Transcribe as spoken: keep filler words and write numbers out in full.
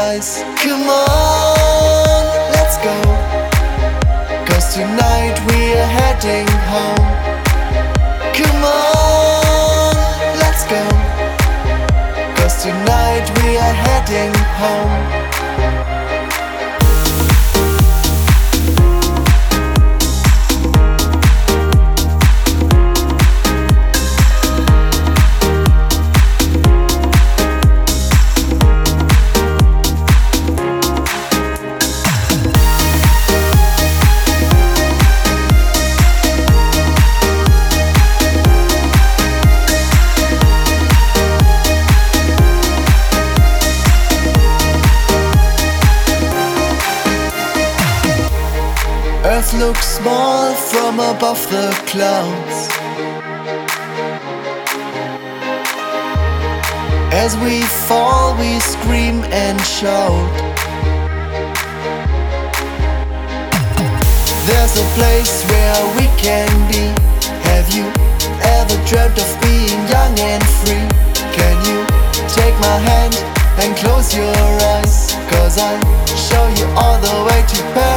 skies. Come on, let's go, 'cause tonight we're heading home. Come on, let's go, 'cause tonight we are heading home. Earth looks small from above the clouds. As we fall, we scream and shout. There's a place where we can be. Have you ever dreamt of being young and free? Can you take my hand and close your eyes? 'Cause I show you all the way to Paradise.